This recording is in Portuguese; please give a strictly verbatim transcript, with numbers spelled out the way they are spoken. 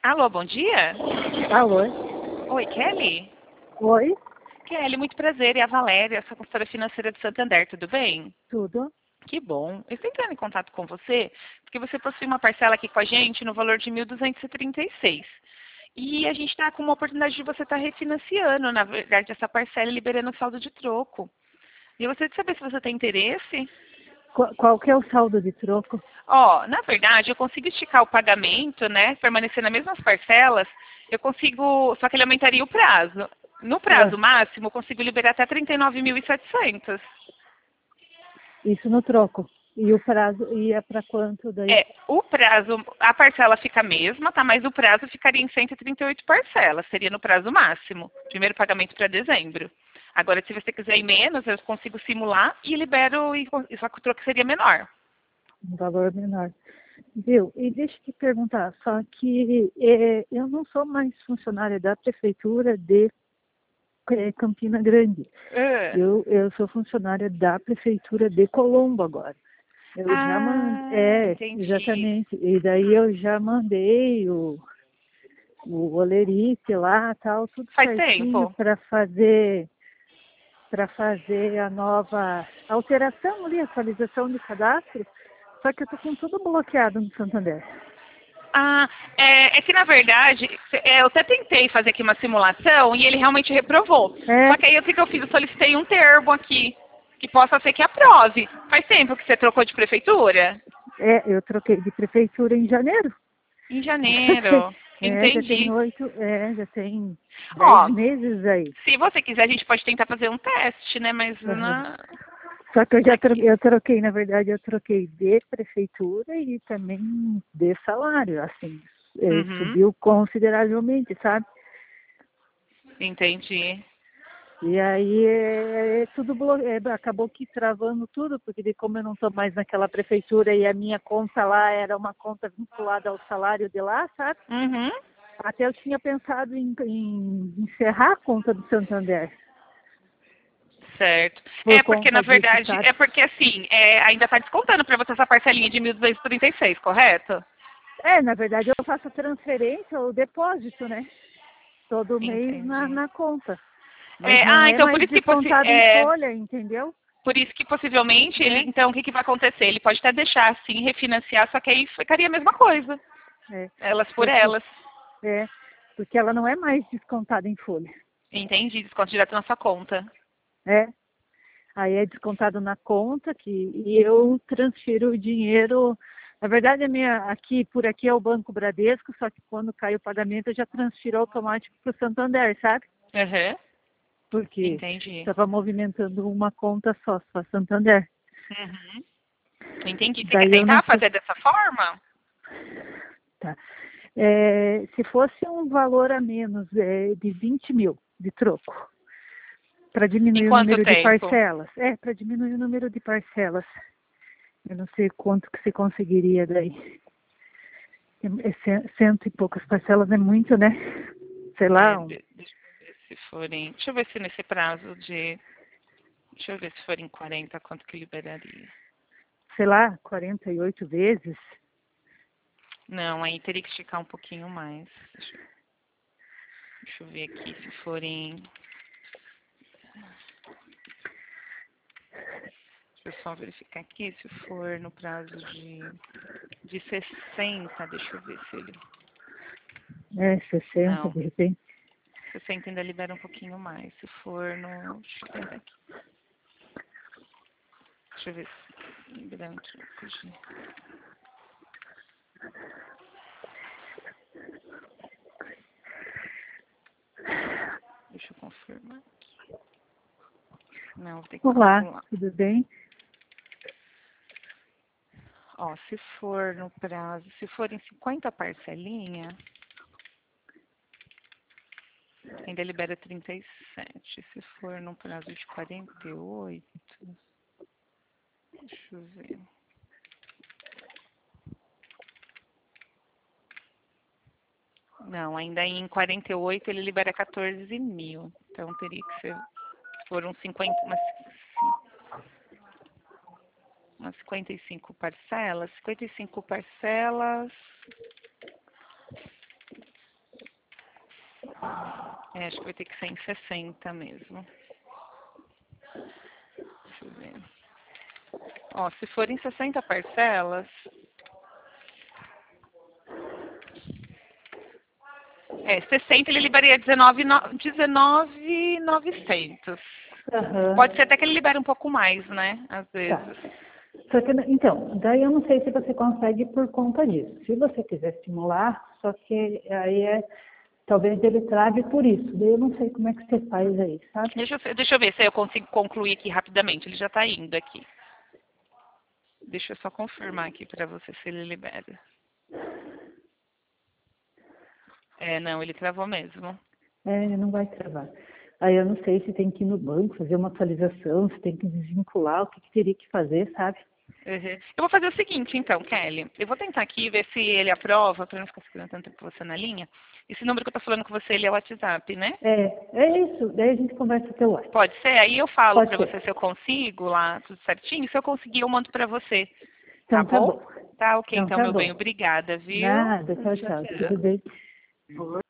Alô, bom dia. Alô? Oi, Kelly? Oi? Kelly, muito prazer. É a Valéria, sua consultora financeira de Santander, tudo bem? Tudo? Que bom. Eu estou entrando em contato com você porque você possui uma parcela aqui com a gente no valor de mil duzentos e trinta e seis. E a gente está com uma oportunidade de você estar refinanciando, na verdade, essa parcela e liberando o saldo de troco. E eu gostaria de saber se você tem interesse. Qual, qual que é o saldo de troco? Ó, na verdade, eu consigo esticar o pagamento, né? Permanecer nas mesmas parcelas. Eu consigo, só que ele aumentaria o prazo. No prazo Ah, máximo, eu consigo liberar até trinta e nove mil e setecentos. isso no troco. E o prazo ia para quanto daí? É, o prazo, a parcela fica a mesma, tá? Mas o prazo ficaria em cento e trinta e oito parcelas, seria no prazo máximo. Primeiro pagamento para dezembro. Agora, se você quiser ir menos, eu consigo simular e libero, e, só que o troco seria menor. Um valor menor. Viu? E deixa eu te perguntar, só que eh, eu não sou mais funcionária da prefeitura de eh, Campina Grande. Ah, Eu, eu sou funcionária da prefeitura de Colombo agora. Eu já mandei, ah, é, entendi. exatamente. E daí eu já mandei o, o olerite lá, tal, tudo Faz certinho tempo? para fazer para fazer a nova alteração ali, atualização de cadastro, só que eu tô com tudo bloqueado no Santander. Ah, é, é que na verdade, é, eu até tentei fazer aqui uma simulação e ele realmente reprovou. Só É, que aí o que que eu fiz? Eu solicitei um termo aqui, que possa ser que aprove. Faz tempo que você trocou de prefeitura? é, eu troquei de prefeitura em janeiro. Em Já tem, janeiro. é, já tem Entendi. oito, é, já tem dez Ó, meses aí. se você quiser, a gente pode tentar fazer um teste, né? Mas Uhum. na... Só que eu já aqui. troquei, eu troquei, na verdade, eu troquei de prefeitura e também de salário, assim, é, Uhum, subiu consideravelmente, sabe? entendi. E aí é, é tudo blo- é, acabou que travando tudo, porque de como eu não estou mais naquela prefeitura e a minha conta lá era uma conta vinculada ao salário de lá, sabe? Uhum. Até eu tinha pensado em, em encerrar a conta do Santander Certo. por É porque, na conta disso, verdade, sabe? é porque assim, é, ainda está descontando para você essa parcelinha de mil duzentos e trinta e seis, correto? É, na verdade eu faço a transferência, o depósito, né? Todo mês na, Entendi. na conta. Mas É, não ah, é então por mais isso que possi- descontado em é, folha, entendeu? por isso que possivelmente ele, É, então o que, que vai acontecer? Ele pode até deixar assim, refinanciar, só que aí ficaria a mesma coisa. é. Elas por Porque, elas. é, porque ela não é mais descontada em folha. Entendi, desconto direto na sua conta. É. Aí é descontado na conta que, e eu transfiro o dinheiro. Na verdade, a minha, aqui, por aqui é o Banco Bradesco, só que quando cai o pagamento eu já transfiro automático para o Santander, sabe? Uhum. Porque Entendi. estava movimentando uma conta só, só Santander. Uhum. Entendi. Você quer Daí eu não tentar sei. fazer dessa forma? Tá. É, se fosse um valor a menos é, de vinte mil de troco, para Em diminuir o quanto número de tempo? parcelas. É, para diminuir o número de parcelas. Eu não sei quanto que você conseguiria daí. É cen- cento e poucas parcelas é muito, né? Sei É, lá, um, de- deixa eu ver se forem. Deixa eu ver se nesse prazo de. Deixa eu ver se forem quarenta, quanto que liberaria. sei lá, quarenta e oito vezes. Não, aí teria que esticar um pouquinho mais. Deixa, eu deixa eu ver aqui se forem. Deixa eu só verificar aqui se for no prazo de, de sessenta. Deixa eu ver se ele. É, sessenta Não, de repente. sessenta ainda libera um pouquinho mais. Se for no. Deixa eu tentar aqui. Deixa eu ver se liberar um troco de. Deixa eu confirmar. Não, vou ter que Olá, calcular. tudo bem? Ó, se for no prazo, se for em cinquenta parcelinha, ainda libera trinta e sete. Se for no prazo de quarenta e oito, deixa eu ver. Não, ainda em quarenta e oito ele libera quatorze mil. Então teria que ser, se for uns cinquenta, umas, umas cinquenta e cinco parcelas. cinquenta e cinco parcelas, É, acho que vai ter que ser em sessenta mesmo. Deixa eu ver. Ó, se for em sessenta parcelas... É, sessenta ele liberaria dezenove mil e novecentos. Aham. Pode ser até que ele libere um pouco mais, né? Às vezes. Tá. Só que, então, daí eu não sei se você consegue por conta disso. Se você quiser estimular, só que aí é, talvez ele trave por isso. Daí eu não sei como é que você faz aí, sabe? Deixa eu, deixa eu ver se eu consigo concluir aqui rapidamente. Ele já está indo aqui. Deixa eu só confirmar aqui para você se ele libera. É, não, ele travou mesmo. É, não vai travar. Aí eu não sei se tem que ir no banco, fazer uma atualização, se tem que desvincular, o que, que teria que fazer, sabe? Uhum. Eu vou fazer o seguinte, então, Kelly. Eu vou tentar aqui ver se ele aprova, para não ficar segurando tanto tempo você na linha. Esse número que eu estou falando com você, ele é o WhatsApp, né? É, é isso. Daí a gente conversa pelo WhatsApp. Pode ser? Aí eu falo Pode para ser. você se eu consigo lá, tudo certinho. Se eu conseguir, eu mando para você. Tá Então tá bom? bom. Tá, ok, Então então, tá meu bem. bom. Obrigada, viu? Nada, tchau, Tchau, tchau. tchau. Tudo bem.